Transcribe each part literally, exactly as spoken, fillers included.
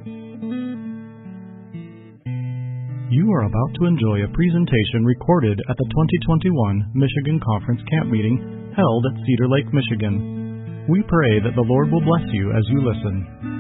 You are about to enjoy a presentation recorded at the twenty twenty-one Michigan Conference Camp Meeting held at Cedar Lake, Michigan. We pray that the Lord will bless you as you listen.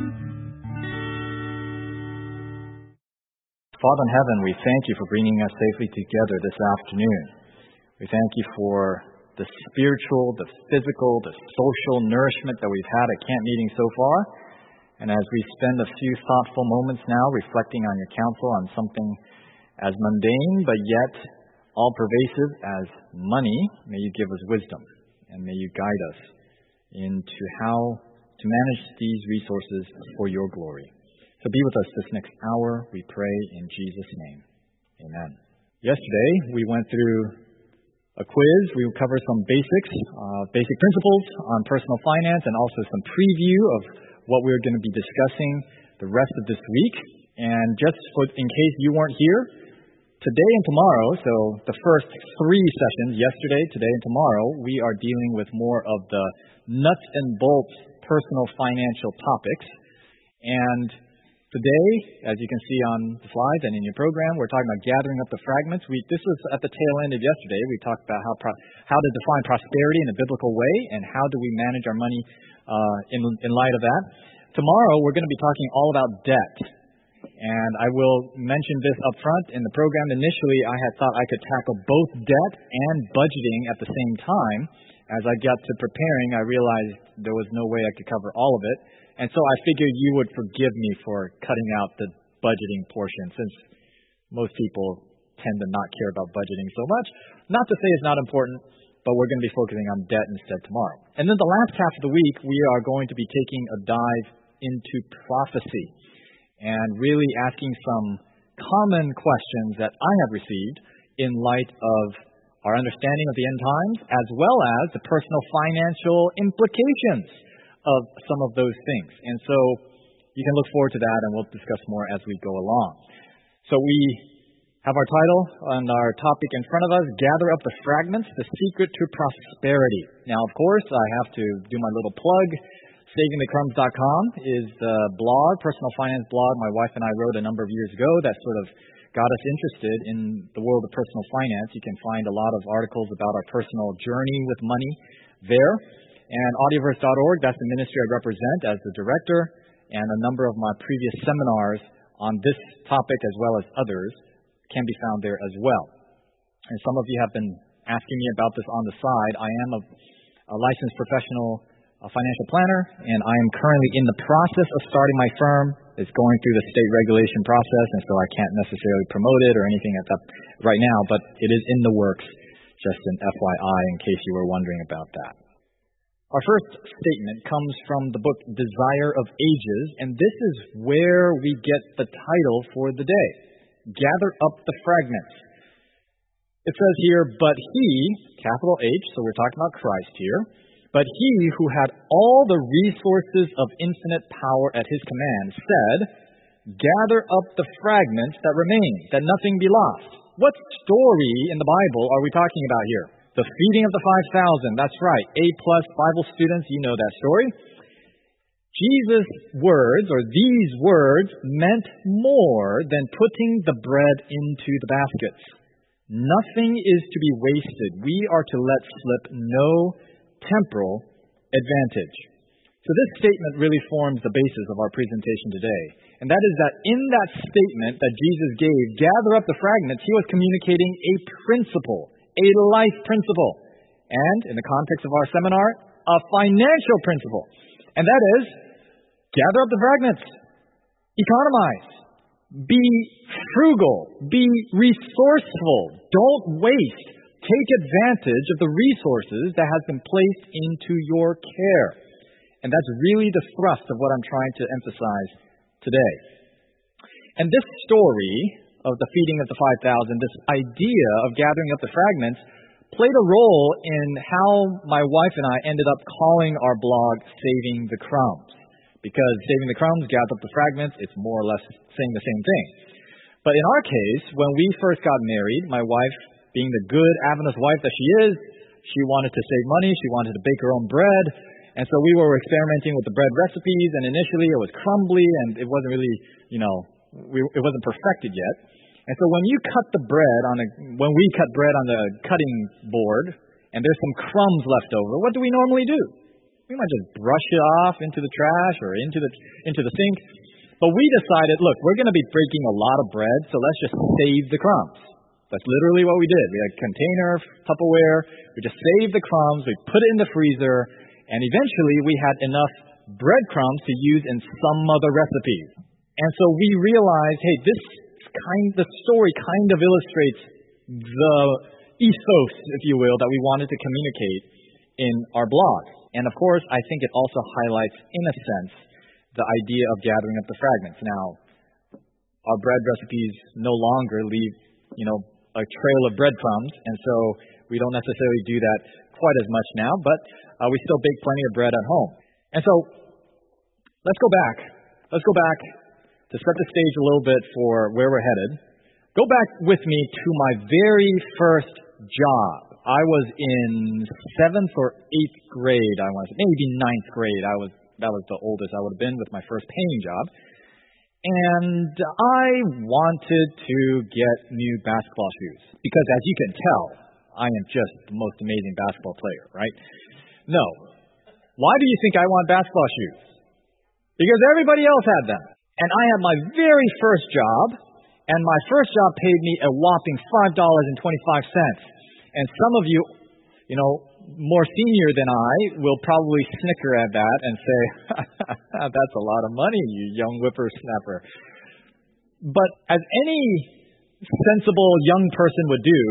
Father in heaven, we thank you for bringing us safely together this afternoon. We thank you for the spiritual, the physical, the social nourishment that we've had at camp meeting so far. And as we spend a few thoughtful moments now reflecting on your counsel on something as mundane but yet all-pervasive as money, may you give us wisdom and may you guide us into how to manage these resources for your glory. So be with us this next hour, we pray in Jesus' name. Amen. Yesterday, we went through a quiz. We covered some basics, uh, basic principles on personal finance and also some preview of what we're going to be discussing the rest of this week. And just for, in case you weren't here, today and tomorrow, so the first three sessions, yesterday, today, and tomorrow, we are dealing with more of the nuts and bolts personal financial topics. And today, as you can see on the slides and in your program, we're talking about gathering up the fragments. We, this was at the tail end of yesterday. We talked about how pro, how to define prosperity in a biblical way and how do we manage our money uh, in, in light of that. Tomorrow, we're going to be talking all about debt. And I will mention this up front. In the program, initially, I had thought I could tackle both debt and budgeting at the same time. As I got to preparing, I realized there was no way I could cover all of it. And so I figured you would forgive me for cutting out the budgeting portion, since most people tend to not care about budgeting so much. Not to say it's not important, but we're going to be focusing on debt instead tomorrow. And then the last half of the week, we are going to be taking a dive into prophecy and really asking some common questions that I have received in light of our understanding of the end times, as well as the personal financial implications of some of those things. And so you can look forward to that, and we'll discuss more as we go along. So we have our title and our topic in front of us, Gather Up the Fragments, The Secret to Prosperity. Now, of course, I have to do my little plug. saving the crumbs dot com is the blog, personal finance blog my wife and I wrote a number of years ago that sort of got us interested in the world of personal finance. You can find a lot of articles about our personal journey with money there. And audioverse dot org, that's the ministry I represent as the director, and a number of my previous seminars on this topic as well as others can be found there as well. And some of you have been asking me about this on the side. I am a, a licensed professional a financial planner, and I am currently in the process of starting my firm. It's going through the state regulation process, and so I can't necessarily promote it or anything at that right now, but it is in the works, just an F Y I in case you were wondering about that. Our first statement comes from the book Desire of Ages, and this is where we get the title for the day, Gather Up the Fragments. It says here, but he, capital H, so we're talking about Christ here, but he who had all the resources of infinite power at his command said, gather up the fragments that remain, that nothing be lost. What story in the Bible are we talking about here? The feeding of the five thousand, that's right. A-plus Bible students, you know that story. Jesus' words, or these words, meant more than putting the bread into the baskets. Nothing is to be wasted. We are to let slip no temporal advantage. So this statement really forms the basis of our presentation today. And that is that in that statement that Jesus gave, gather up the fragments, he was communicating a principle, a life principle. And in the context of our seminar, a financial principle. And that is, gather up the fragments, economize, be frugal, be resourceful, don't waste. Take advantage of the resources that has been placed into your care. And that's really the thrust of what I'm trying to emphasize today. And this story of the feeding of the five thousand, this idea of gathering up the fragments, played a role in how my wife and I ended up calling our blog Saving the Crumbs. Because saving the crumbs, gather up the fragments, it's more or less saying the same thing. But in our case, when we first got married, my wife, being the good Adventist wife that she is, she wanted to save money, she wanted to bake her own bread, And so we were experimenting with the bread recipes, and initially it was crumbly, and it wasn't really, you know, we, it wasn't perfected yet. And so when you cut the bread on a, when we cut bread on the cutting board, and there's some crumbs left over, what do we normally do? We might just brush it off into the trash or into the into the sink. But we decided, look, we're going to be breaking a lot of bread, so let's just save the crumbs. That's literally what we did. We had a container, Tupperware. We just saved the crumbs. We put it in the freezer. And eventually we had enough breadcrumbs to use in some other recipes. And so we realized, hey, this kind, the story kind of illustrates the ethos, if you will, that we wanted to communicate in our blog. And of course, I think it also highlights, in a sense, the idea of gathering up the fragments. Now, our bread recipes no longer leave, you know, a trail of breadcrumbs, and so we don't necessarily do that quite as much now, but uh, we still bake plenty of bread at home. And so, let's go back. Let's go back to set the stage a little bit for where we're headed. Go back with me to my very first job. I was in seventh or eighth grade, I want to say, maybe ninth grade. I was That was the oldest I would have been with my first paying job. And I wanted to get new basketball shoes. Because as you can tell, I am just the most amazing basketball player, right? No. Why do you think I want basketball shoes? Because everybody else had them. And I had my very first job, and my first job paid me a whopping five dollars and twenty-five cents. And some of you, you know, more senior than I will probably snicker at that and say, that's a lot of money, you young whippersnapper. But as any sensible young person would do,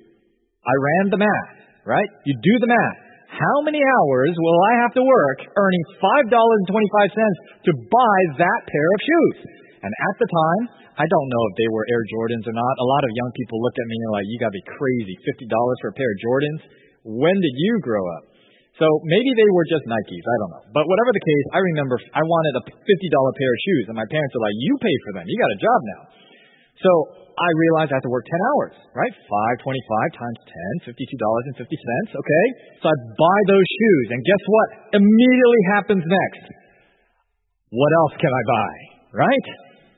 I ran the math, right? You do the math. How many hours will I have to work earning five dollars and twenty-five cents to buy that pair of shoes? And at the time, I don't know if they were Air Jordans or not. A lot of young people look at me and are like, you got to be crazy, fifty dollars for a pair of Jordans? When did you grow up? So maybe they were just Nikes. I don't know. But whatever the case, I remember I wanted a fifty dollars pair of shoes, and my parents were like, you pay for them. You got a job now. So I realized I had to work ten hours, right? five twenty-five times ten, fifty-two dollars and fifty cents, okay? So I buy those shoes, and guess what immediately happens next? What else can I buy, right?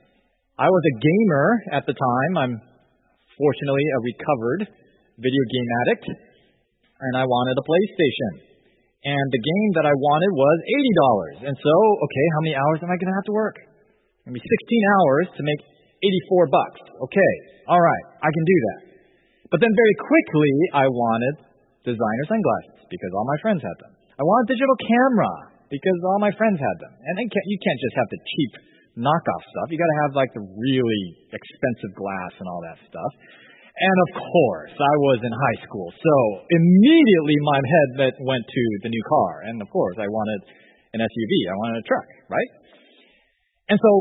I was a gamer at the time. I'm fortunately a recovered video game addict. And I wanted a PlayStation. And the game that I wanted was eighty dollars. And so, okay, how many hours am I going to have to work? Maybe sixteen hours to make eighty-four bucks. Okay, all right, I can do that. But then very quickly, I wanted designer sunglasses because all my friends had them. I wanted digital camera because all my friends had them. And then you can't just have the cheap knockoff stuff. You got to have like the really expensive glass and all that stuff. And of course, I was in high school, so immediately my head went to the new car. And of course, I wanted an S U V. I wanted a truck, right? And so,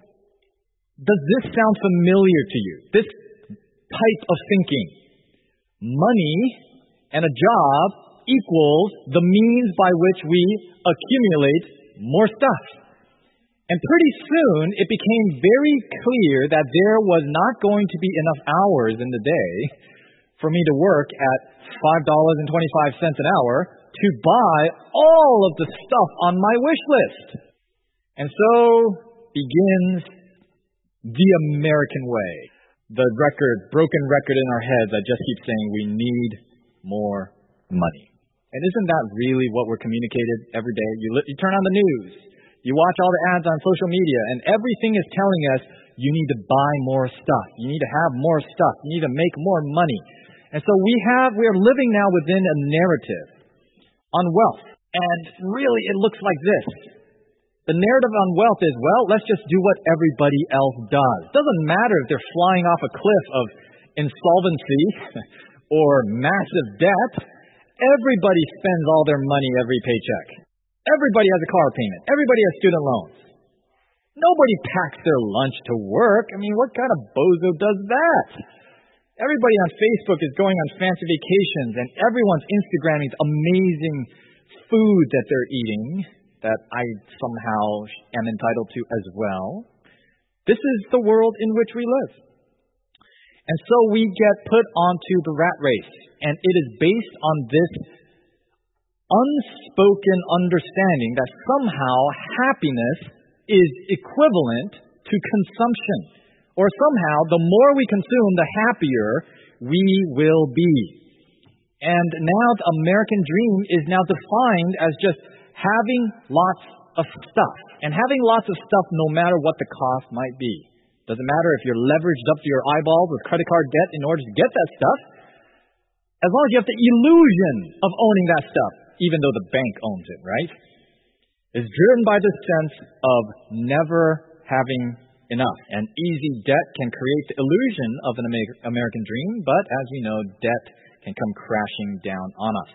does this sound familiar to you? This type of thinking. Money and a job equals the means by which we accumulate more stuff. And pretty soon, it became very clear that there was not going to be enough hours in the day for me to work at five dollars and twenty-five cents an hour to buy all of the stuff on my wish list. And so begins the American way. The record, broken record in our heads that just keeps saying we need more money. And isn't that really what we're communicated every day? You, li- you turn on the news. You watch all the ads on social media, and everything is telling us you need to buy more stuff. You need to have more stuff. You need to make more money. And so we have, we are living now within a narrative on wealth. And really, it looks like this. The narrative on wealth is, well, let's just do what everybody else does. Doesn't matter if they're flying off a cliff of insolvency or massive debt. Everybody spends all their money every paycheck. Everybody has a car payment. Everybody has student loans. Nobody packs their lunch to work. I mean, what kind of bozo does that? Everybody on Facebook is going on fancy vacations, and everyone's Instagramming amazing food that they're eating that I somehow am entitled to as well. This is the world in which we live. And so we get put onto the rat race, and it is based on this unspoken understanding that somehow happiness is equivalent to consumption. Or somehow, the more we consume, the happier we will be. And now the American dream is now defined as just having lots of stuff. And having lots of stuff no matter what the cost might be. Doesn't matter if you're leveraged up to your eyeballs with credit card debt in order to get that stuff. As long as you have the illusion of owning that stuff, even though the bank owns it, right? It's driven by this sense of never having enough. And easy debt can create the illusion of an American dream, but as we know, debt can come crashing down on us.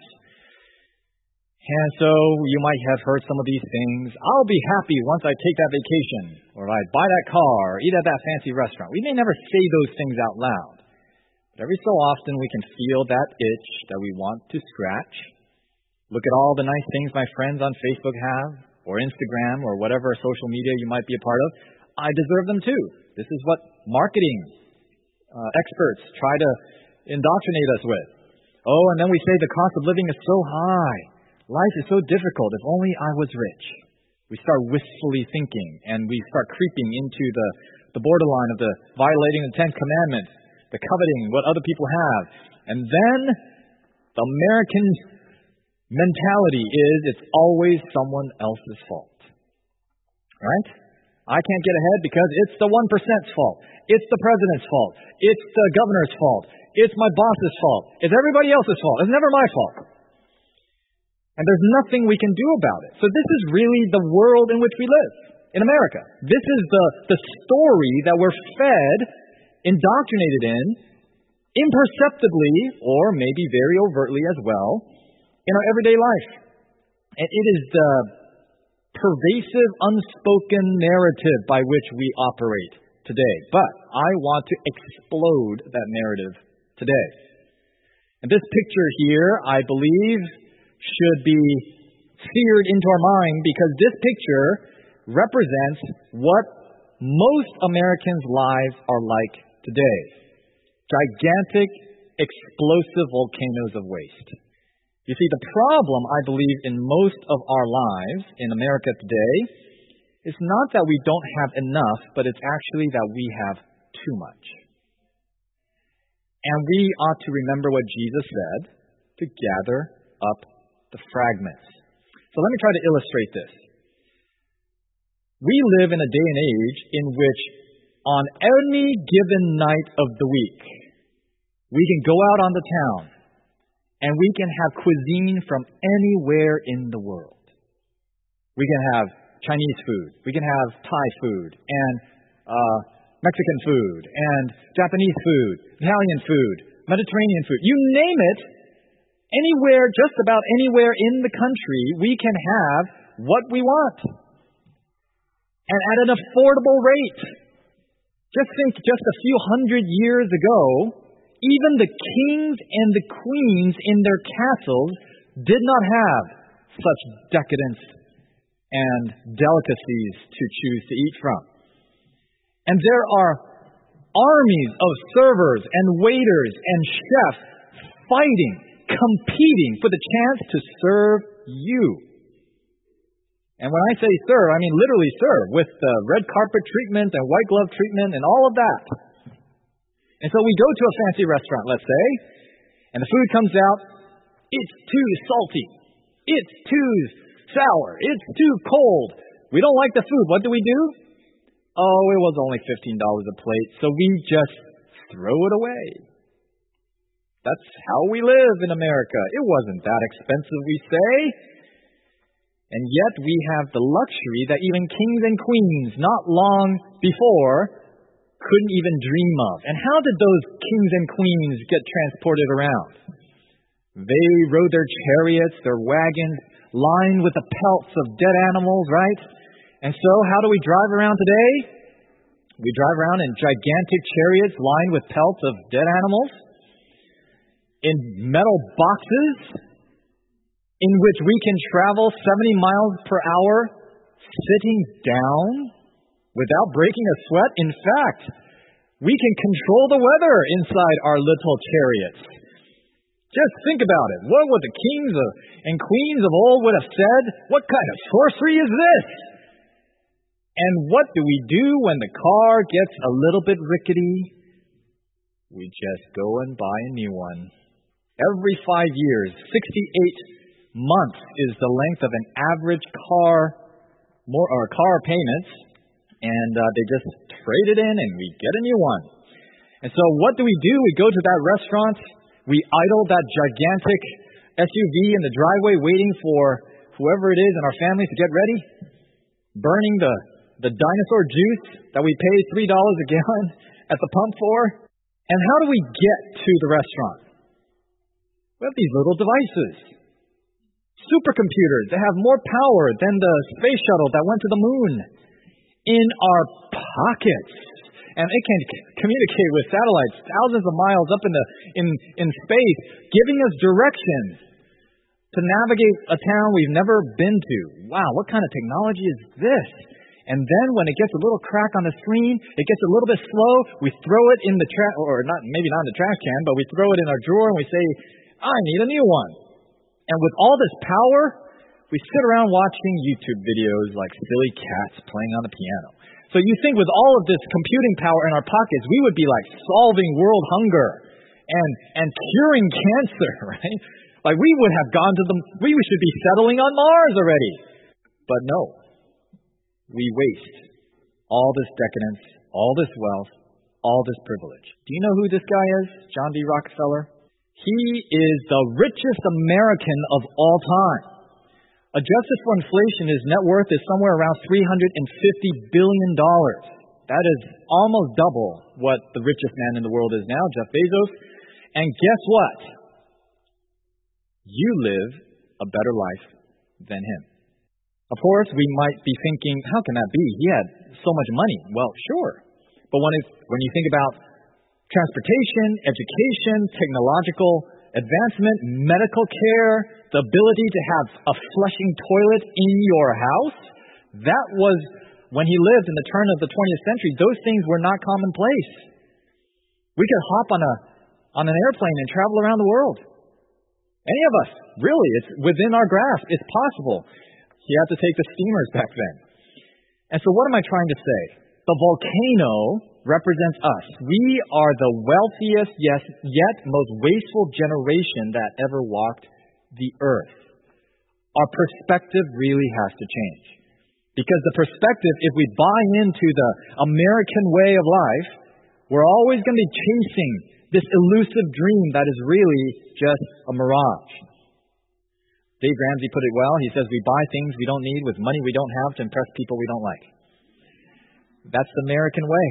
And so you might have heard some of these things. I'll be happy once I take that vacation, or I buy that car, or eat at that fancy restaurant. We may never say those things out loud. But every so often we can feel that itch that we want to scratch. Look at all the nice things my friends on Facebook have, or Instagram, or whatever social media you might be a part of. I deserve them too. This is what marketing uh, experts try to indoctrinate us with. Oh, and then we say the cost of living is so high. Life is so difficult. If only I was rich. We start wistfully thinking, and we start creeping into the, the borderline of the violating the Ten Commandments, the coveting what other people have. And then the American mentality is it's always someone else's fault. Right? I can't get ahead because it's the one percent's fault. It's the president's fault. It's the governor's fault. It's my boss's fault. It's everybody else's fault. It's never my fault. And there's nothing we can do about it. So this is really the world in which we live in America. This is the, the story that we're fed, indoctrinated in, imperceptibly, or maybe very overtly as well, in our everyday life. And it is the pervasive, unspoken narrative by which we operate today. But I want to explode that narrative today. And this picture here, I believe, should be seared into our mind because this picture represents what most Americans' lives are like today. Gigantic, explosive volcanoes of waste. You see, the problem, I believe, in most of our lives in America today is not that we don't have enough, but it's actually that we have too much. And we ought to remember what Jesus said, to gather up the fragments. So let me try to illustrate this. We live in a day and age in which on any given night of the week, we can go out on the town and we can have cuisine from anywhere in the world. We can have Chinese food, we can have Thai food, and uh, Mexican food, and Japanese food, Italian food, Mediterranean food. You name it. Anywhere, just about anywhere in the country, we can have what we want. And at an affordable rate. Just think, just a few hundred years ago, even the kings and the queens in their castles did not have such decadence and delicacies to choose to eat from. And there are armies of servers and waiters and chefs fighting, competing for the chance to serve you. And when I say serve, I mean literally serve, with the red carpet treatment and white glove treatment and all of that. And so we go to a fancy restaurant, let's say, and the food comes out, it's too salty, it's too sour, it's too cold. We don't like the food. What do we do? Oh, it was only fifteen dollars a plate, so we just throw it away. That's how we live in America. It wasn't that expensive, we say. And yet we have the luxury that even kings and queens not long before couldn't even dream of. And how did those kings and queens get transported around? They rode their chariots, their wagons, lined with the pelts of dead animals, right? And so how do we drive around today? We drive around in gigantic chariots lined with pelts of dead animals, in metal boxes, in which we can travel seventy miles per hour sitting down without breaking a sweat. In fact, we can control the weather inside our little chariots. Just think about it. What would the kings of, and queens of old would have said? What kind of sorcery is this? And what do we do when the car gets a little bit rickety? We just go and buy a new one. Every five years, sixty-eight months is the length of an average car more or car payments, and uh, they just trade it in and we get a new one. And so what do we do? We go to that restaurant, we idle that gigantic S U V in the driveway waiting for whoever it is in our family to get ready, burning the, the dinosaur juice that we pay three dollars a gallon at the pump for. And how do we get to the restaurant? We have these little devices. Supercomputers that have more power than the space shuttle that went to the moon in our pockets. And it can c- communicate with satellites thousands of miles up in the in, in space, giving us directions to navigate a town we've never been to. Wow, what kind of technology is this? And then when it gets a little crack on the screen, it gets a little bit slow, we throw it in the trash, or not maybe not in the trash can, but we throw it in our drawer and we say, I need a new one. And with all this power, we sit around watching YouTube videos like silly cats playing on the piano. So you think with all of this computing power in our pockets, we would be like solving world hunger and, and curing cancer, right? Like we would have gone to the, we should be settling on Mars already. But no, we waste all this decadence, all this wealth, all this privilege. Do you know who this guy is? John D. Rockefeller? He is the richest American of all time. Adjusted for inflation, his net worth is somewhere around three hundred fifty billion dollars. That is almost double what the richest man in the world is now, Jeff Bezos. And guess what? You live a better life than him. Of course, we might be thinking, how can that be? He had so much money. Well, sure. But when, it, when you think about transportation, education, technological advancement, medical care, the ability to have a flushing toilet in your house, that was, when he lived in the turn of the twentieth century, those things were not commonplace. We could hop on a on an airplane and travel around the world. Any of us, really, it's within our grasp. It's possible. You had to take the steamers back then. And so what am I trying to say? The volcano represents us. We are the wealthiest, yes, yet most wasteful generation that ever walked the earth. Our perspective really has to change. Because the perspective, if we buy into the American way of life, we're always going to be chasing this elusive dream that is really just a mirage. Dave Ramsey put it well. He says, we buy things we don't need with money we don't have to impress people we don't like. That's the American way.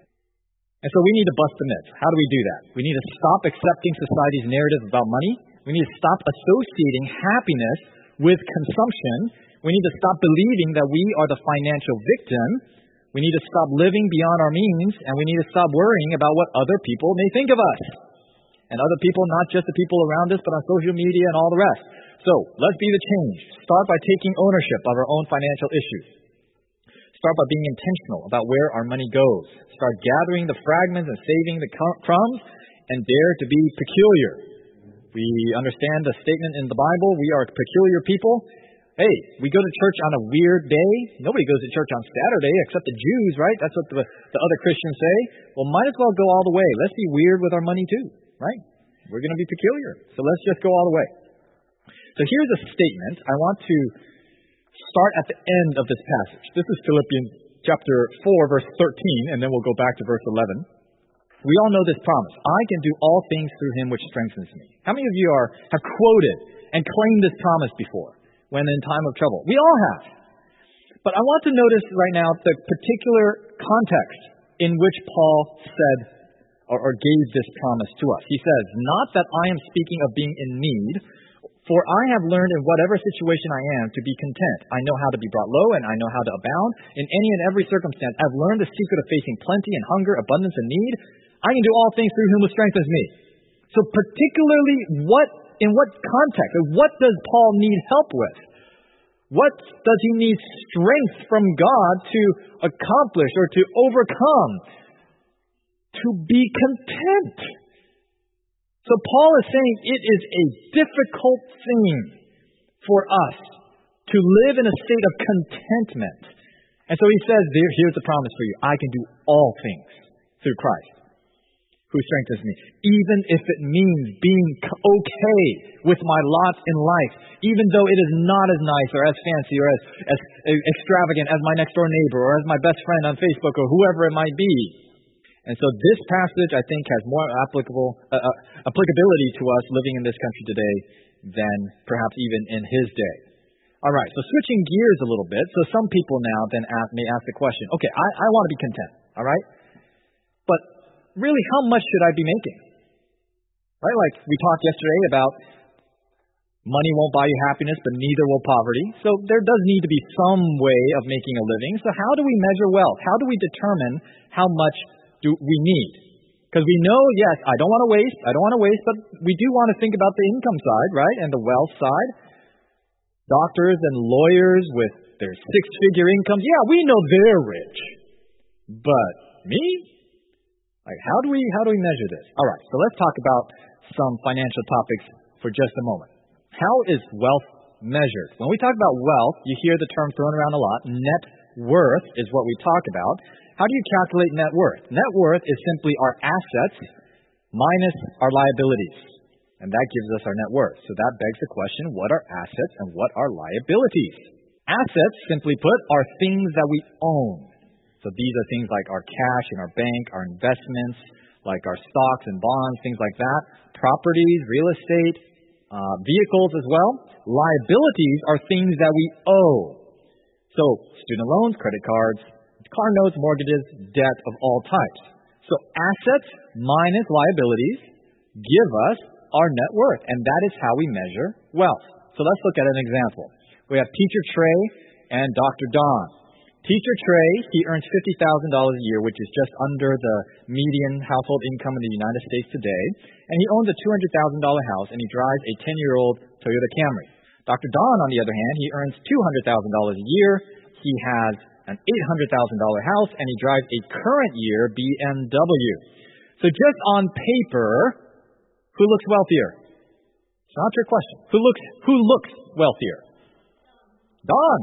And so we need to bust the myth. How do we do that? We need to stop accepting society's narrative about money. We need to stop associating happiness with consumption. We need to stop believing that we are the financial victim. We need to stop living beyond our means, and we need to stop worrying about what other people may think of us. And other people, not just the people around us, but on social media and all the rest. So, let's be the change. Start by taking ownership of our own financial issues. Start by being intentional about where our money goes. Start gathering the fragments and saving the crumbs, and dare to be peculiar. We understand the statement in the Bible, we are peculiar people. Hey, we go to church on a weird day. Nobody goes to church on Saturday except the Jews, right? That's what the, the other Christians say. Well, might as well go all the way. Let's be weird with our money too, right? We're going to be peculiar. So let's just go all the way. So here's a statement. I want to start at the end of this passage. This is Philippians chapter four, verse thirteen, and then we'll go back to verse eleven. We all know this promise. I can do all things through him which strengthens me. How many of you are have quoted and claimed this promise before when in time of trouble? We all have. But I want to notice right now the particular context in which Paul said or, or gave this promise to us. He says, not that I am speaking of being in need, for I have learned in whatever situation I am to be content. I know how to be brought low, and I know how to abound. In any and every circumstance, I've learned the secret of facing plenty and hunger, abundance and need. I can do all things through whom who strengthens me. So particularly, what in what context? What does Paul need help with? What does he need strength from God to accomplish or to overcome? To be content. So Paul is saying it is a difficult thing for us to live in a state of contentment. And so he says, here's the promise for you. I can do all things through Christ, who strengthens me, even if it means being okay with my lot in life, even though it is not as nice or as fancy or as, as extravagant as my next door neighbor or as my best friend on Facebook or whoever it might be. And so this passage, I think, has more applicable uh, uh, applicability to us living in this country today than perhaps even in his day. All right, so switching gears a little bit. So some people now then ask, may ask the question, okay, I, I want to be content, all right? But really, how much should I be making? Right, like we talked yesterday about money won't buy you happiness, but neither will poverty. So there does need to be some way of making a living. So how do we measure wealth? How do we determine how much do we need? Because we know, yes, I don't want to waste, I don't want to waste, but we do want to think about the income side, right, and the wealth side. Doctors and lawyers with their six-figure incomes, yeah, we know they're rich. But me? Like, how do we how do we measure this? All right, so let's talk about some financial topics for just a moment. How is wealth measured? When we talk about wealth, you hear the term thrown around a lot. Net worth is what we talk about. How do you calculate net worth? Net worth is simply our assets minus our liabilities. And that gives us our net worth. So that begs the question, what are assets and what are liabilities? Assets, simply put, are things that we own. So these are things like our cash in our bank, our investments, like our stocks and bonds, things like that. Properties, real estate, uh, vehicles as well. Liabilities are things that we owe. So student loans, credit cards, car notes, mortgages, debt of all types. So assets minus liabilities give us our net worth, and that is how we measure wealth. So let's look at an example. We have Teacher Trey and Doctor Don. Teacher Trey, he earns fifty thousand dollars a year, which is just under the median household income in the United States today, and he owns a two hundred thousand dollars house, and he drives a ten-year-old Toyota Camry. Doctor Don, on the other hand, he earns two hundred thousand dollars a year. He has an eight hundred thousand dollars house, and he drives a current year B M W. So just on paper, who looks wealthier? It's not your question. Who looks who looks wealthier? Don.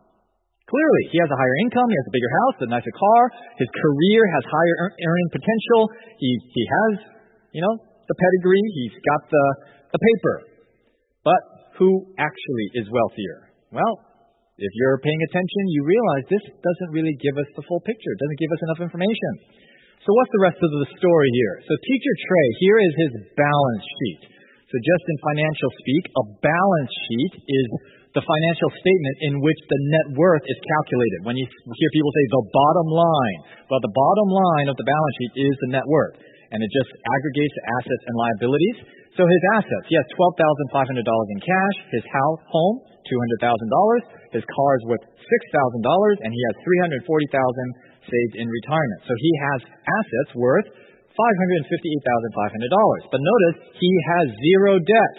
Clearly, he has a higher income, he has a bigger house, a nicer car, his career has higher earning potential, he he has, you know, the pedigree, he's got the, the paper. But who actually is wealthier? Well, if you're paying attention, you realize this doesn't really give us the full picture. It doesn't give us enough information. So what's the rest of the story here? So Teacher Trey, here is his balance sheet. So just in financial speak, a balance sheet is the financial statement in which the net worth is calculated. When you hear people say the bottom line, well, the bottom line of the balance sheet is the net worth, and it just aggregates the assets and liabilities. So his assets, he has twelve thousand five hundred dollars in cash, his house, home, two hundred thousand dollars, his car is worth six thousand dollars, and he has three hundred forty thousand dollars saved in retirement. So he has assets worth five hundred fifty-eight thousand five hundred dollars. But notice, he has zero debt.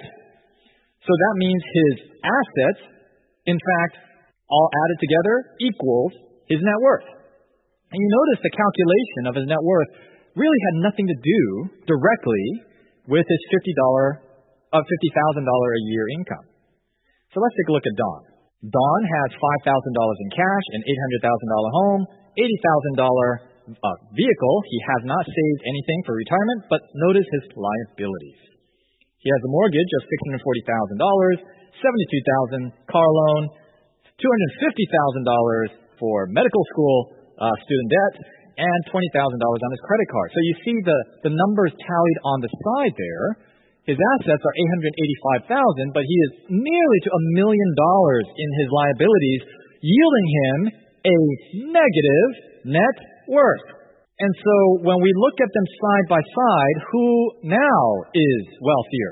So that means his assets, in fact, all added together equals his net worth. And you notice the calculation of his net worth really had nothing to do directly with his fifty thousand dollars of fifty thousand dollars a year income. So let's take a look at Don. Don has five thousand dollars in cash, an eight hundred thousand dollars home, eighty thousand dollars uh, vehicle. He has not saved anything for retirement, but notice his liabilities. He has a mortgage of six hundred forty thousand dollars, seventy-two thousand dollars car loan, two hundred fifty thousand dollars for medical school uh, student debt, and twenty thousand dollars on his credit card. So you see the, the numbers tallied on the side there. His assets are eight hundred eighty-five thousand dollars, but he is nearly to a million dollars in his liabilities, yielding him a negative net worth. And so when we look at them side by side, who now is wealthier?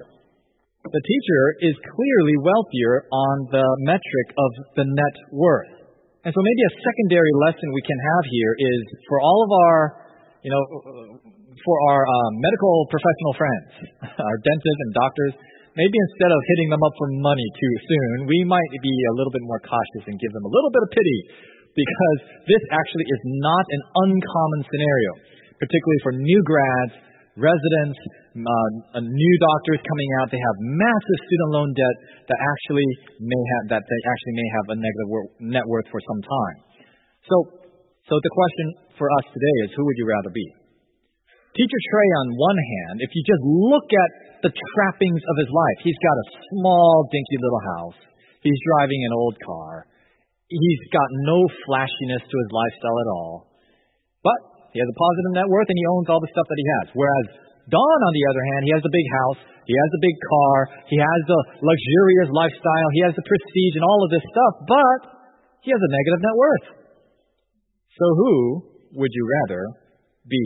The teacher is clearly wealthier on the metric of the net worth. And so maybe a secondary lesson we can have here is for all of our, you know, for our uh, medical professional friends, our dentists and doctors, maybe instead of hitting them up for money too soon, we might be a little bit more cautious and give them a little bit of pity, because this actually is not an uncommon scenario, particularly for new grads residents, uh, new doctors coming out. They have massive student loan debt that actually may have that they actually may have a negative wor- net worth for some time. So, so the question for us today is, who would you rather be? Teacher Trey, on one hand, if you just look at the trappings of his life, he's got a small, dinky little house. He's driving an old car. He's got no flashiness to his lifestyle at all. But he has a positive net worth and he owns all the stuff that he has. Whereas Don, on the other hand, he has a big house, he has a big car, he has the luxurious lifestyle, he has the prestige and all of this stuff, but he has a negative net worth. So who would you rather be?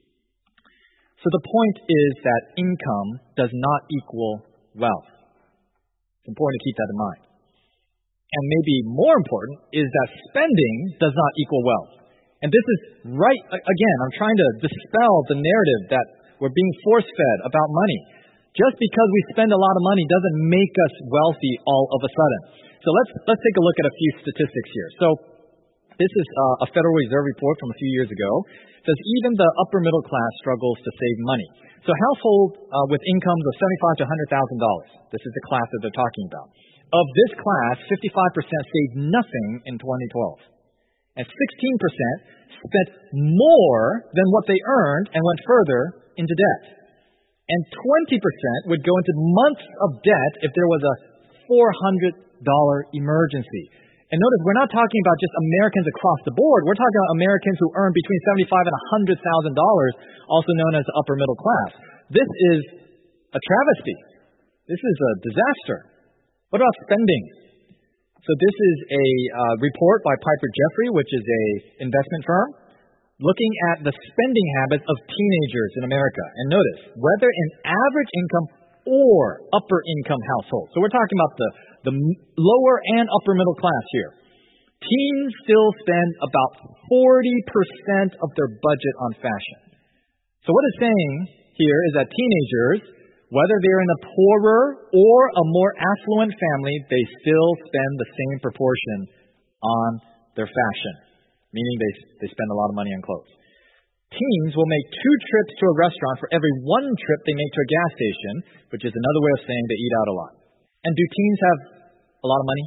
So the point is that income does not equal wealth. It's important to keep that in mind. And maybe more important is that spending does not equal wealth. And this is right, again, I'm trying to dispel the narrative that we're being force-fed about money. Just because we spend a lot of money doesn't make us wealthy all of a sudden. So let's let's take a look at a few statistics here. So this is uh, a Federal Reserve report from a few years ago. It says even the upper middle class struggles to save money. So households uh, with incomes of seventy-five thousand to one hundred thousand dollars, this is the class that they're talking about. Of this class, fifty-five percent saved nothing in twenty twelve. And sixteen percent spent more than what they earned and went further into debt. And twenty percent would go into months of debt if there was a four hundred dollars emergency. And notice, we're not talking about just Americans across the board. We're talking about Americans who earn between seventy-five thousand dollars and one hundred thousand dollars, also known as the upper middle class. This is a travesty. This is a disaster. What about spending? So this is a uh, report by Piper Jaffray, which is a investment firm, looking at the spending habits of teenagers in America. And notice, whether in average income or upper income households. So we're talking about the, the lower and upper middle class here. Teens still spend about forty percent of their budget on fashion. So what it's saying here is that teenagers, whether they're in a poorer or a more affluent family, they still spend the same proportion on their fashion, meaning they, they spend a lot of money on clothes. Teens will make two trips to a restaurant for every one trip they make to a gas station, which is another way of saying they eat out a lot. And do teens have a lot of money?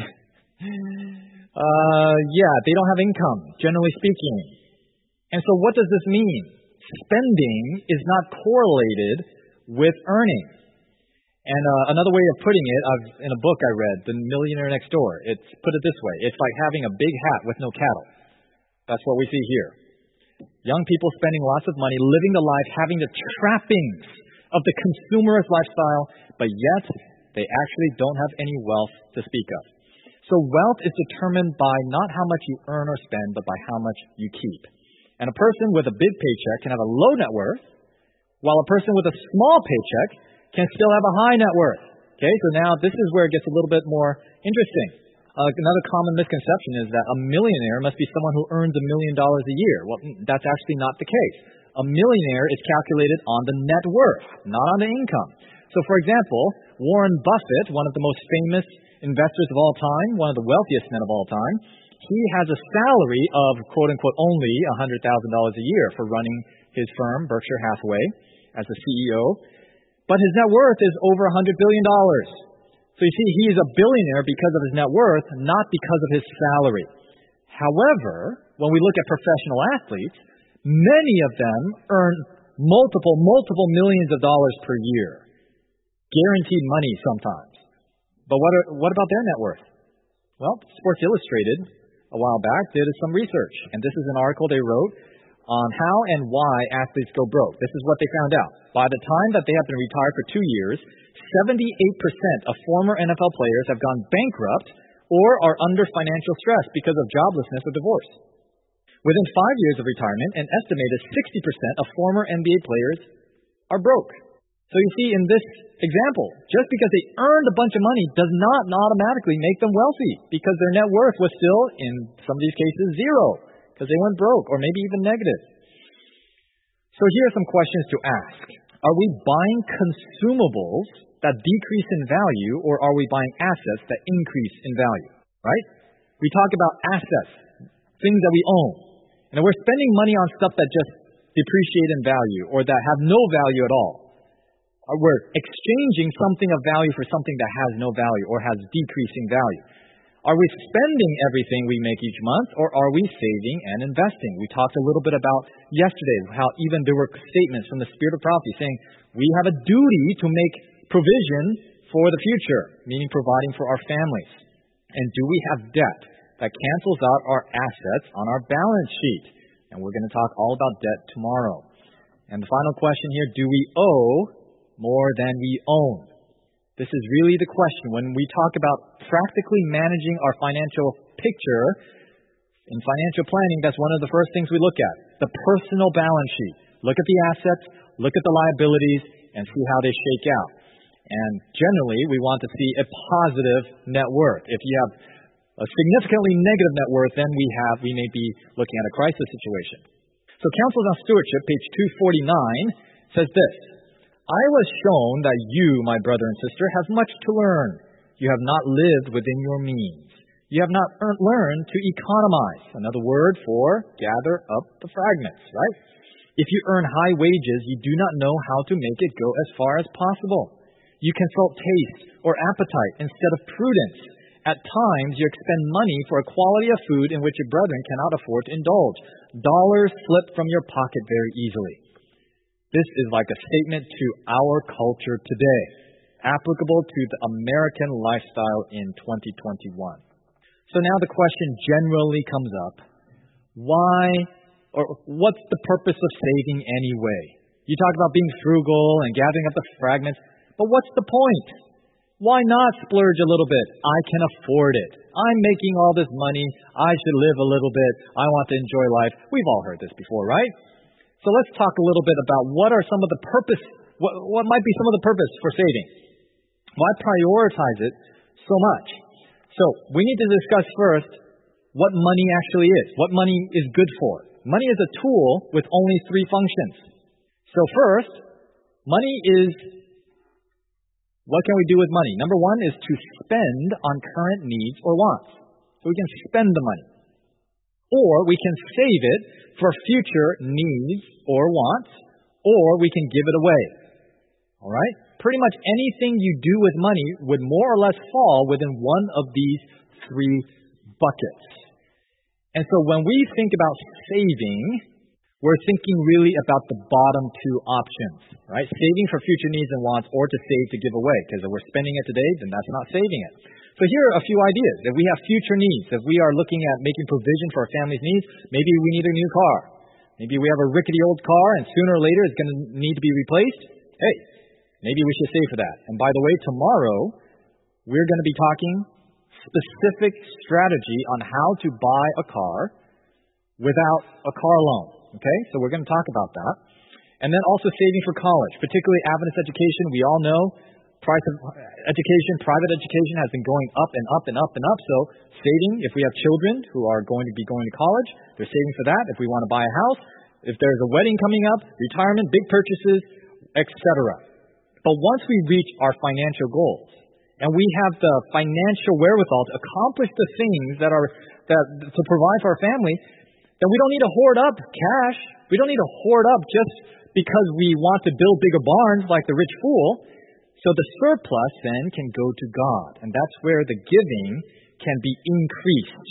uh, yeah, they don't have income, generally speaking. And so what does this mean? Spending is not correlated with earning. And uh, another way of putting it, I've, in a book I read, The Millionaire Next Door, it's put it this way. It's like having a big hat with no cattle. That's what we see here. Young people spending lots of money, living the life, having the trappings of the consumerist lifestyle, but yet they actually don't have any wealth to speak of. So wealth is determined by not how much you earn or spend, but by how much you keep. And a person with a big paycheck can have a low net worth, while a person with a small paycheck can still have a high net worth. Okay, so now this is where it gets a little bit more interesting. Uh, another common misconception is that a millionaire must be someone who earns a million dollars a year. Well, that's actually not the case. A millionaire is calculated on the net worth, not on the income. So, for example, Warren Buffett, one of the most famous investors of all time, one of the wealthiest men of all time, he has a salary of, quote-unquote, only one hundred thousand dollars a year for running his firm, Berkshire Hathaway, as a C E O. But his net worth is over one hundred billion dollars. So you see, he is a billionaire because of his net worth, not because of his salary. However, when we look at professional athletes, many of them earn multiple, multiple millions of dollars per year. Guaranteed money sometimes. But what, are, what about their net worth? Well, Sports Illustrated, a while back, did some research. And this is an article they wrote on how and why athletes go broke. This is what they found out. By the time that they have been retired for two years, seventy-eight percent of former N F L players have gone bankrupt or are under financial stress because of joblessness or divorce. Within five years of retirement, an estimated sixty percent of former N B A players are broke. So you see, in this example, just because they earned a bunch of money does not automatically make them wealthy, because their net worth was still, in some of these cases, zero, because they went broke, or maybe even negative. So here are some questions to ask. Are we buying consumables that decrease in value, or are we buying assets that increase in value? Right? We talk about assets, things that we own. And if we're spending money on stuff that just depreciate in value or that have no value at all? We're exchanging something of value for something that has no value or has decreasing value. Are we spending everything we make each month, or are we saving and investing? We talked a little bit about yesterday how even there were statements from the Spirit of prophecy saying we have a duty to make provision for the future, meaning providing for our families. And do we have debt that cancels out our assets on our balance sheet? And we're going to talk all about debt tomorrow. And the final question here, do we owe more than we own? This is really the question. When we talk about practically managing our financial picture, in financial planning, that's one of the first things we look at. The personal balance sheet. Look at the assets, look at the liabilities, and see how they shake out. And generally, we want to see a positive net worth. If you have a significantly negative net worth, then we have we may be looking at a crisis situation. So Counsels on Stewardship, page two forty-nine, says this: I was shown that you, my brother and sister, have much to learn. You have not lived within your means. You have not learned to economize. Another word for gather up the fragments, right? If you earn high wages, you do not know how to make it go as far as possible. You consult taste or appetite instead of prudence. At times, you expend money for a quality of food in which your brethren cannot afford to indulge. Dollars slip from your pocket very easily. This is like a statement to our culture today, applicable to the American lifestyle in twenty twenty-one. So now the question generally comes up, why or what's the purpose of saving anyway? You talk about being frugal and gathering up the fragments, but what's the point? Why not splurge a little bit? I can afford it. I'm making all this money. I should live a little bit. I want to enjoy life. We've all heard this before, right? So let's talk a little bit about what are some of the purpose, what, what might be some of the purpose for saving. Why prioritize it so much? So we need to discuss first what money actually is, what money is good for. Money is a tool with only three functions. So first, money is, what can we do with money? Number one is to spend on current needs or wants. So we can spend the money. Or we can save it for future needs or wants, or we can give it away. All right? Pretty much anything you do with money would more or less fall within one of these three buckets. And so when we think about saving, we're thinking really about the bottom two options, right? Saving for future needs and wants, or to save to give away. Because if we're spending it today, then that's not saving it. So here are a few ideas. If we have future needs, if we are looking at making provision for our family's needs, maybe we need a new car. Maybe we have a rickety old car and sooner or later it's going to need to be replaced. Hey, maybe we should save for that. And by the way, tomorrow we're going to be talking specific strategy on how to buy a car without a car loan. Okay, so we're going to talk about that. And then also saving for college, particularly Adventist education. We all know price of education, private education has been going up and up and up and up. So saving, if we have children who are going to be going to college, they're saving for that. If we want to buy a house, if there's a wedding coming up, retirement, big purchases, et cetera. But once we reach our financial goals and we have the financial wherewithal to accomplish the things that are that to provide for our family, then we don't need to hoard up cash. We don't need to hoard up just because we want to build bigger barns like the rich fool. So the surplus then can go to God. And that's where the giving can be increased.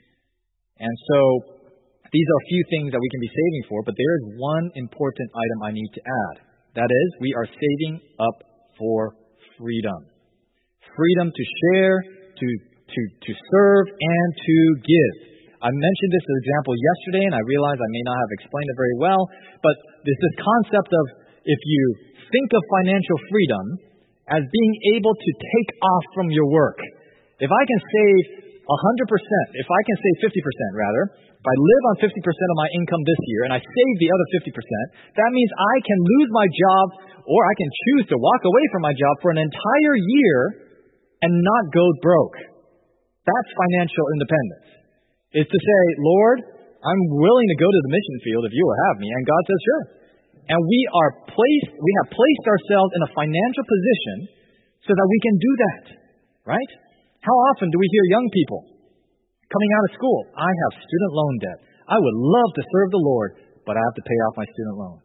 And so these are a few things that we can be saving for, but there is one important item I need to add. That is, we are saving up for freedom. Freedom to share, to, to, to serve, and to give. I mentioned this example yesterday, and I realize I may not have explained it very well, but this this concept of if you think of financial freedom as being able to take off from your work. If I can save one hundred percent, if I can save fifty percent rather, if I live on fifty percent of my income this year and I save the other fifty percent, that means I can lose my job or I can choose to walk away from my job for an entire year and not go broke. That's financial independence. Is to say, Lord, I'm willing to go to the mission field if you will have me. And God says, sure. And we are placed, we have placed ourselves in a financial position so that we can do that, right? How often do we hear young people coming out of school? I have student loan debt. I would love to serve the Lord, but I have to pay off my student loans.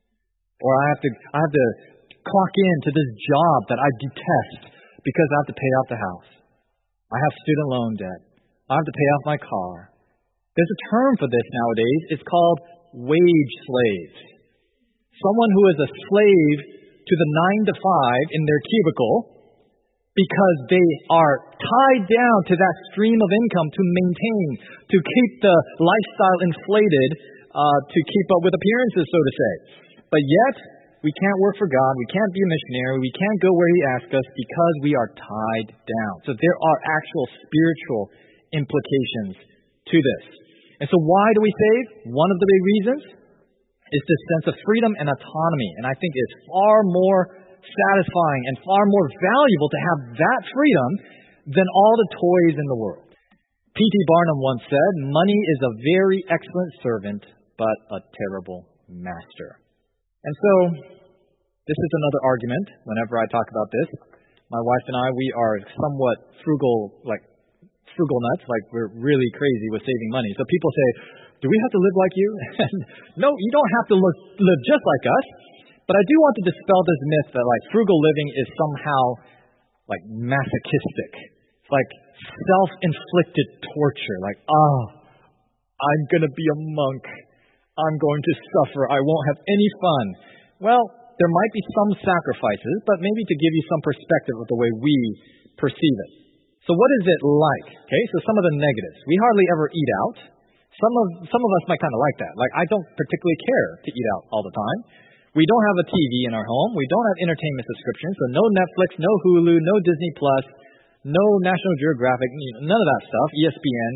Or I have to I have to clock in to this job that I detest because I have to pay off the house. I have student loan debt. I have to pay off my car. There's a term for this nowadays. It's called wage slaves. Someone who is a slave to the nine to five in their cubicle because they are tied down to that stream of income to maintain, to keep the lifestyle inflated, uh, to keep up with appearances, so to say. But yet, we can't work for God. We can't be a missionary. We can't go where He asks us because we are tied down. So there are actual spiritual implications to this. And so why do we save? One of the big reasons is this sense of freedom and autonomy. And I think it's far more satisfying and far more valuable to have that freedom than all the toys in the world. P T Barnum once said, "Money is a very excellent servant, but a terrible master." And so, this is another argument whenever I talk about this. My wife and I, we are somewhat frugal, like frugal nuts, like we're really crazy with saving money. So people say, do we have to live like you? No, you don't have to look, live just like us. But I do want to dispel this myth that like frugal living is somehow like masochistic. It's like self-inflicted torture. Like, oh, I'm going to be a monk. I'm going to suffer. I won't have any fun. Well, there might be some sacrifices, but maybe to give you some perspective of the way we perceive it. So what is it like? Okay, so some of the negatives. We hardly ever eat out. Some of some of us might kind of like that. Like, I don't particularly care to eat out all the time. We don't have a T V in our home. We don't have entertainment subscriptions, so no Netflix, no Hulu, no Disney Plus, no National Geographic, none of that stuff, E S P N.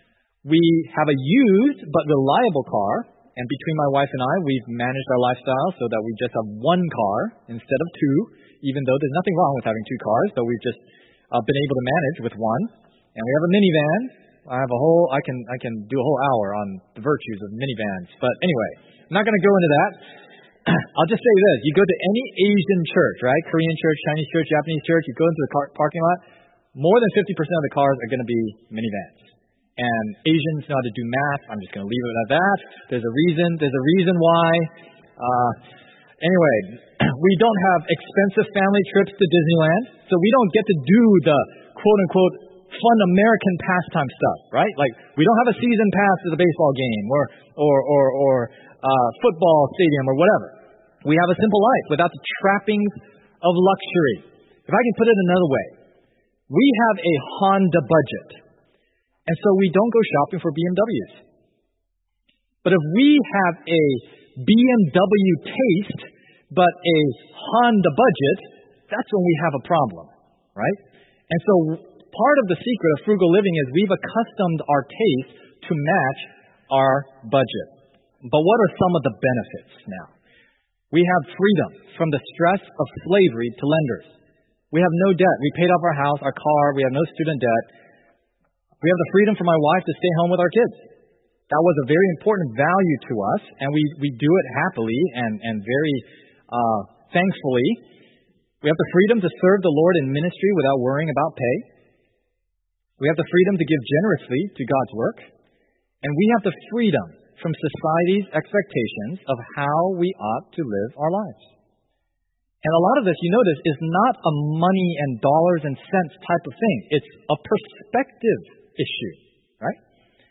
We have a used but reliable car, and between my wife and I, we've managed our lifestyle so that we just have one car instead of two, even though there's nothing wrong with having two cars, but we've just uh, been able to manage with one. And we have a minivan. I have a whole, I can I can do a whole hour on the virtues of minivans. But anyway, I'm not going to go into that. I'll just say this. You go to any Asian church, right? Korean church, Chinese church, Japanese church, you go into the car, parking lot, more than fifty percent of the cars are going to be minivans. And Asians know how to do math. I'm just going to leave it at that. There's a reason. There's a reason why. Uh, anyway, we don't have expensive family trips to Disneyland, so we don't get to do the quote-unquote fun American pastime stuff, right? Like, we don't have a season pass to the baseball game or or or, or uh, football stadium or whatever. We have a simple life without the trappings of luxury. If I can put it another way, we have a Honda budget, and so we don't go shopping for B M Ws. But if we have a B M W taste, but a Honda budget, that's when we have a problem, right? And so part of the secret of frugal living is we've accustomed our taste to match our budget. But what are some of the benefits now? We have freedom from the stress of slavery to lenders. We have no debt. We paid off our house, our car. We have no student debt. We have the freedom for my wife to stay home with our kids. That was a very important value to us, and we, we do it happily and, and very uh, thankfully. We have the freedom to serve the Lord in ministry without worrying about pay. We have the freedom to give generously to God's work. And we have the freedom from society's expectations of how we ought to live our lives. And a lot of this, you notice, is not a money and dollars and cents type of thing. It's a perspective issue, right?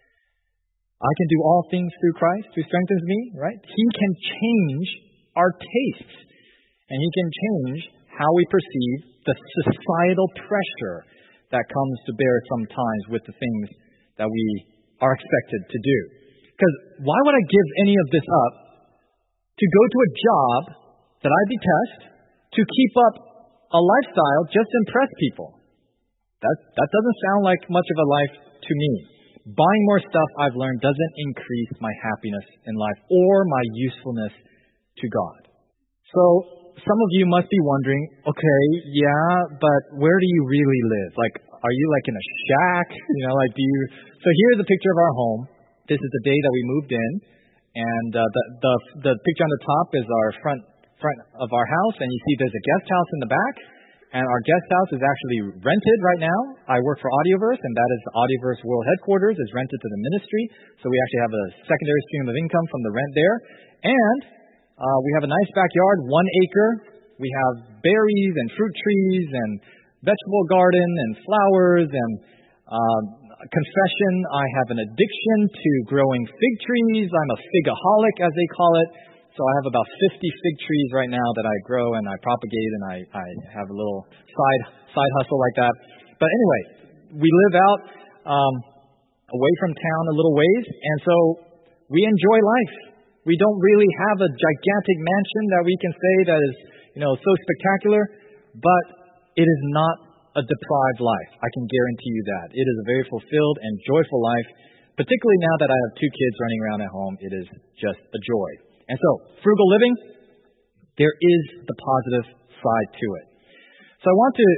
I can do all things through Christ who strengthens me, right? He can change our tastes, and He can change how we perceive the societal pressure that comes to bear sometimes with the things that we are expected to do. Because why would I give any of this up to go to a job that I detest to keep up a lifestyle just to impress people? That, that doesn't sound like much of a life to me. Buying more stuff, I've learned, doesn't increase my happiness in life or my usefulness to God. So some of you must be wondering, okay, yeah, but where do you really live? Like, are you like in a shack? You know, like do you... So here's a picture of our home. This is the day that we moved in. And uh, the, the the picture on the top is our front front of our house. And you see there's a guest house in the back. And our guest house is actually rented right now. I work for Audioverse, and that is the Audioverse World Headquarters is rented to the ministry. So we actually have a secondary stream of income from the rent there. And uh, we have a nice backyard, one acre. We have berries and fruit trees and vegetable garden and flowers and um, confession. I have an addiction to growing fig trees. I'm a figaholic, as they call it. So I have about fifty fig trees right now that I grow and I propagate, and I, I have a little side side hustle like that. But anyway, we live out um, away from town a little ways, and so we enjoy life. We don't really have a gigantic mansion that we can say that is, you know, so spectacular, but it is not a deprived life. I can guarantee you that. It is a very fulfilled and joyful life, particularly now that I have two kids running around at home. It is just a joy. And so, frugal living, there is the positive side to it. So I want to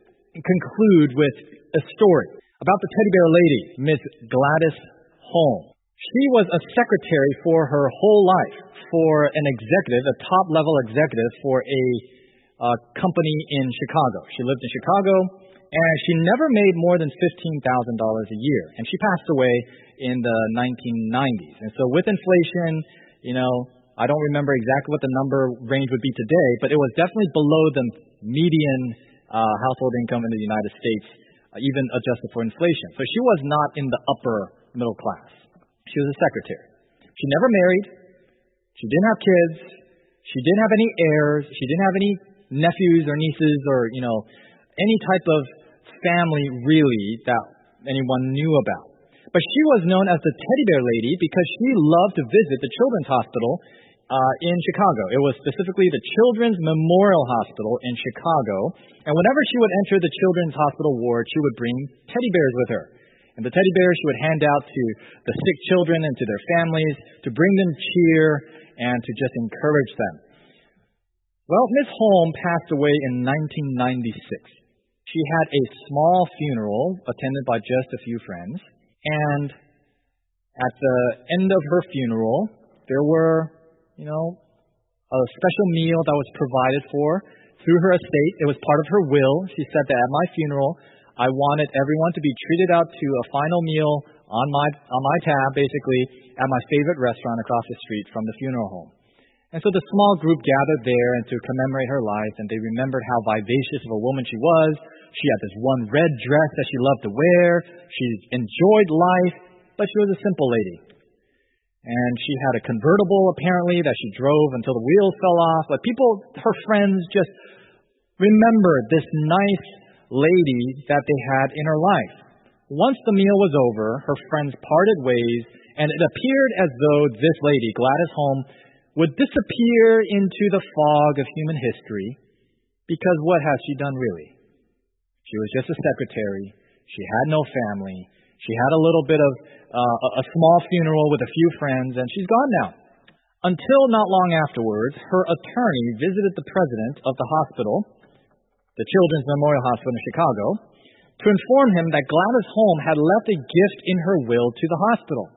conclude with a story about the teddy bear lady, Miss Gladys Holm. She was a secretary for her whole life for an executive, a top-level executive for a uh, company in Chicago. She lived in Chicago, and she never made more than fifteen thousand dollars a year. And she passed away in the nineteen nineties. And so with inflation, you know, I don't remember exactly what the number range would be today, but it was definitely below the median uh, household income in the United States, uh, even adjusted for inflation. So she was not in the upper middle class. She was a secretary. She never married. She didn't have kids. She didn't have any heirs. She didn't have any nephews or nieces or, you know, any type of family really that anyone knew about. But she was known as the teddy bear lady because she loved to visit the children's hospital uh, in Chicago. It was specifically the Children's Memorial Hospital in Chicago. And whenever she would enter the children's hospital ward, she would bring teddy bears with her. And the teddy bears she would hand out to the sick children and to their families to bring them cheer and to just encourage them. Well, Miss Holm passed away in nineteen ninety-six. She had a small funeral attended by just a few friends. And at the end of her funeral, there were, you know, a special meal that was provided for through her estate. It was part of her will. She said that at my funeral, I wanted everyone to be treated out to a final meal on my on my tab, basically, at my favorite restaurant across the street from the funeral home. And so the small group gathered there and to commemorate her life, and they remembered how vivacious of a woman she was. She had this one red dress that she loved to wear. She enjoyed life, but she was a simple lady. And she had a convertible, apparently, that she drove until the wheels fell off. But people, her friends, just remembered this nice lady that they had in her life. Once the meal was over, her friends parted ways, and it appeared as though this lady, Gladys Holm, would disappear into the fog of human history, because what has she done really? She was just a secretary. She had no family. She had a little bit of uh, a small funeral with a few friends, and she's gone now. Until not long afterwards, her attorney visited the president of the hospital, the Children's Memorial Hospital in Chicago, to inform him that Gladys Holm had left a gift in her will to the hospital.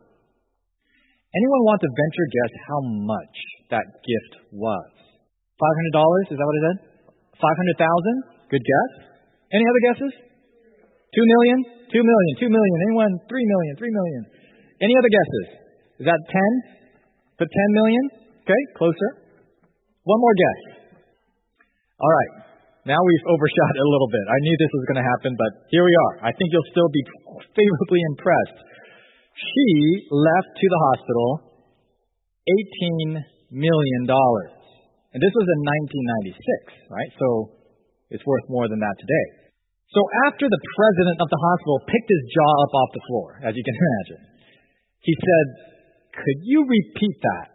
Anyone want to venture guess how much that gift was? five hundred dollars? Is that what it said? five hundred thousand dollars? Good guess. Any other guesses? two million dollars? two million dollars. two million dollars. Anyone? three million dollars. three million dollars. Any other guesses? Is that ten? Put ten million dollars? Okay, closer. One more guess. All right. Now we've overshot it a little bit. I knew this was going to happen, but here we are. I think you'll still be favorably impressed. She left to the hospital eighteen million dollars. And this was in nineteen ninety-six, right? So it's worth more than that today. So after the president of the hospital picked his jaw up off the floor, as you can imagine, he said, "Could you repeat that?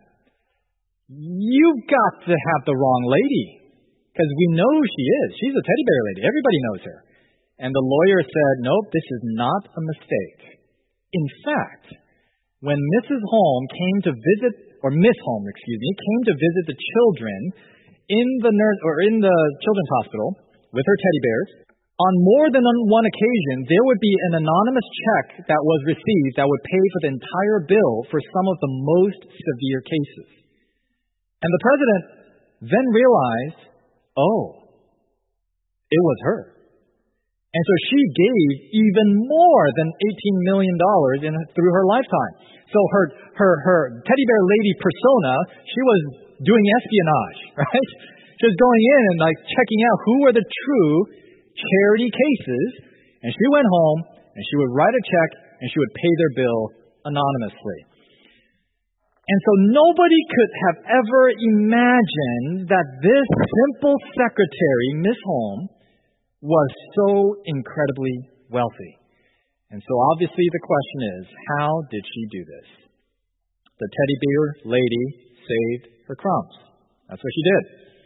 You've got to have the wrong lady, because we know who she is. She's a teddy bear lady. Everybody knows her." And the lawyer said, "Nope, this is not a mistake. In fact, when Missus Holm came to visit, or Miss Holm, excuse me, came to visit the children in the nurse or in the children's hospital with her teddy bears, on more than one occasion, there would be an anonymous check that was received that would pay for the entire bill for some of the most severe cases." And the president then realized, oh, It was her. And so she gave even more than eighteen million dollars in, through her lifetime. So her, her, her teddy bear lady persona, she was doing espionage, right? She was going in and like checking out who were the true charity cases. And she went home and she would write a check and she would pay their bill anonymously. And so nobody could have ever imagined that this simple secretary, Miss Holm, was so incredibly wealthy. And so obviously the question is, how did she do this? The teddy bear lady saved her crumbs. That's what she did.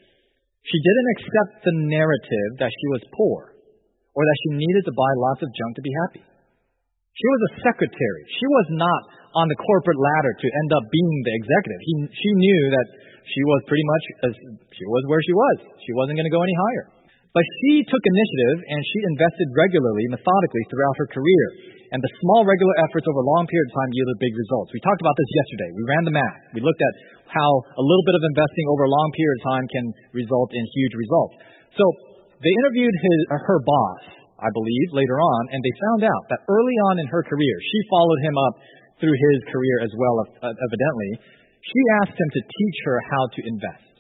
She didn't accept the narrative that she was poor or that she needed to buy lots of junk to be happy. She was a secretary. She was not on the corporate ladder to end up being the executive. He, she knew that she was pretty much, as she was where she was. She wasn't going to go any higher. But she took initiative and she invested regularly, methodically throughout her career. And the small regular efforts over a long period of time yielded big results. We talked about this yesterday. We ran the math. We looked at how a little bit of investing over a long period of time can result in huge results. So they interviewed his, her boss, I believe, later on, and they found out that early on in her career, she followed him up through his career as well, evidently. She asked him to teach her how to invest.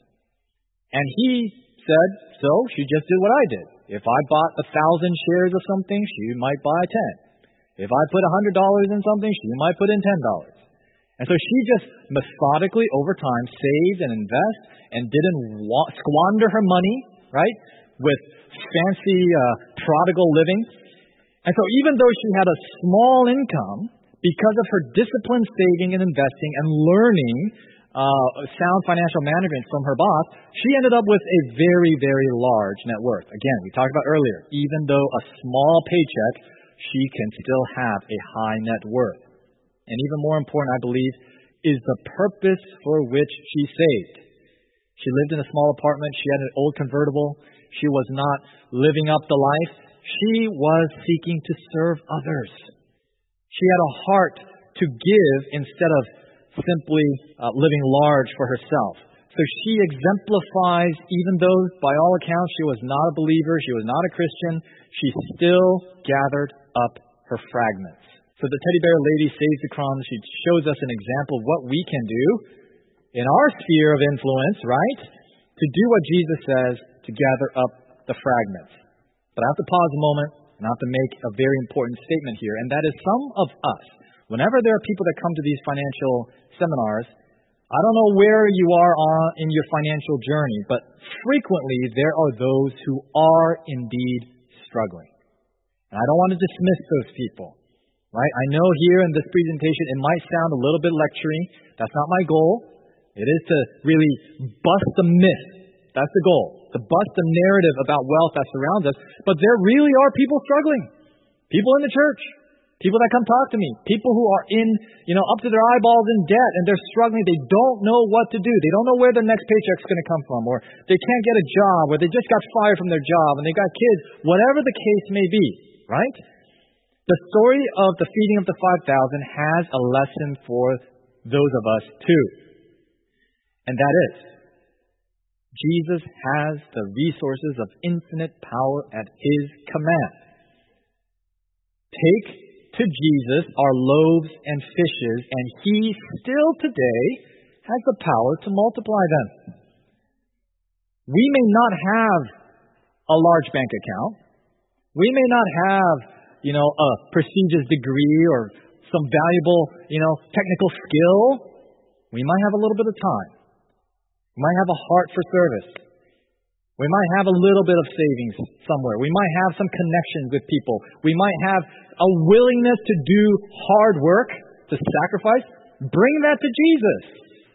And he said, so she just did what I did. If I bought a thousand shares of something, she might buy ten. If I put a hundred dollars in something, she might put in ten dollars. And so she just methodically over time saved and invest and didn't wa- squander her money, right, with fancy uh, prodigal living. And so even though she had a small income, because of her disciplined saving and investing and learning uh, sound financial management from her boss, she ended up with a very, very large net worth. Again, we talked about earlier, even though a small paycheck, she can still have a high net worth. And even more important, I believe, is the purpose for which she saved. She lived in a small apartment. She had an old convertible. She was not living up the life. She was seeking to serve others. She had a heart to give instead of simply uh, living large for herself. So she exemplifies, even though by all accounts she was not a believer, she was not a Christian, she still gathered up her fragments. So the teddy bear lady saves the crumbs. She shows us an example of what we can do in our sphere of influence, right? To do what Jesus says, to gather up the fragments. But I have to pause a moment and I have to make a very important statement here, and that is some of us, whenever there are people that come to these financial seminars, I don't know where you are on in your financial journey, but frequently there are those who are indeed struggling. And I don't want to dismiss those people, right? I know here in this presentation it might sound a little bit lecturing. That's not my goal. It is to really bust the myth. That's the goal. To bust the narrative about wealth that surrounds us. But there really are people struggling. People in the church. People that come talk to me. People who are in, you know, up to their eyeballs in debt and they're struggling. They don't know what to do. They don't know where the next paycheck's going to come from. Or they can't get a job. Or they just got fired from their job and they got kids. Whatever the case may be, right? The story of the feeding of the five thousand has a lesson for those of us too. And that is, Jesus has the resources of infinite power at His command. Take to Jesus our loaves and fishes, and He still today has the power to multiply them. We may not have a large bank account. We may not have, you know, a prestigious degree or some valuable, you know, technical skill. We might have a little bit of time. We might have a heart for service. We might have a little bit of savings somewhere. We might have some connections with people. We might have a willingness to do hard work, to sacrifice. Bring that to Jesus.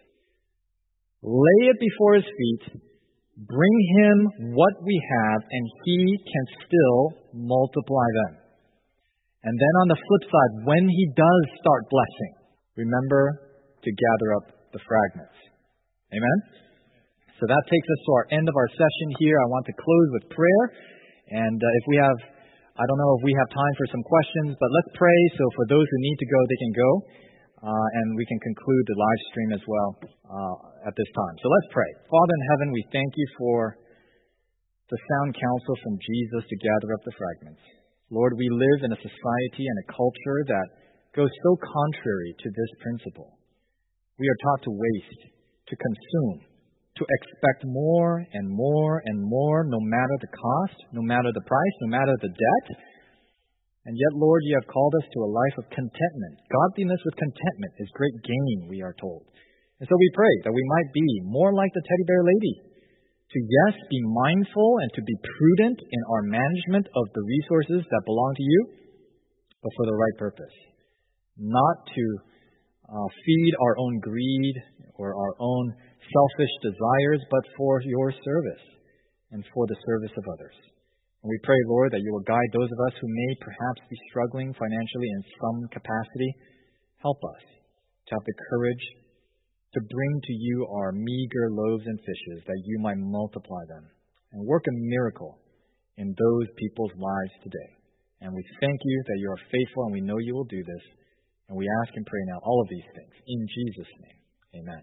Lay it before His feet. Bring Him what we have, and He can still multiply them. And then on the flip side, when He does start blessing, remember to gather up the fragments. Amen? So that takes us to our end of our session here. I want to close with prayer. And uh, if we have, I don't know if we have time for some questions, but let's pray. So for those who need to go, they can go. Uh, and we can conclude the live stream as well uh, at this time. So let's pray. Father in heaven, we thank You for the sound counsel from Jesus to gather up the fragments. Lord, we live in a society and a culture that goes so contrary to this principle. We are taught to waste, to consume, to expect more and more and more, no matter the cost, no matter the price, no matter the debt. And yet, Lord, you have called us to a life of contentment. Godliness with contentment is great gain, we are told. And so we pray that we might be more like the teddy bear lady, to, yes, be mindful and to be prudent in our management of the resources that belong to you, but for the right purpose. Not to uh, feed our own greed or our own selfish desires, but for your service and for the service of others. And we pray, Lord, that you will guide those of us who may perhaps be struggling financially in some capacity. Help us to have the courage to bring to you our meager loaves and fishes, that you might multiply them and work a miracle in those people's lives today. And we thank you that you are faithful, and we know you will do this. And we ask and pray now all of these things in Jesus' name. Amen.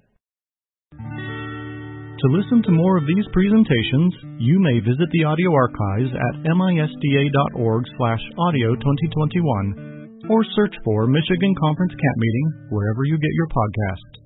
To listen to more of these presentations, you may visit the audio archives at misda.org slash audio 2021 or search for Michigan Conference Camp Meeting wherever you get your podcasts.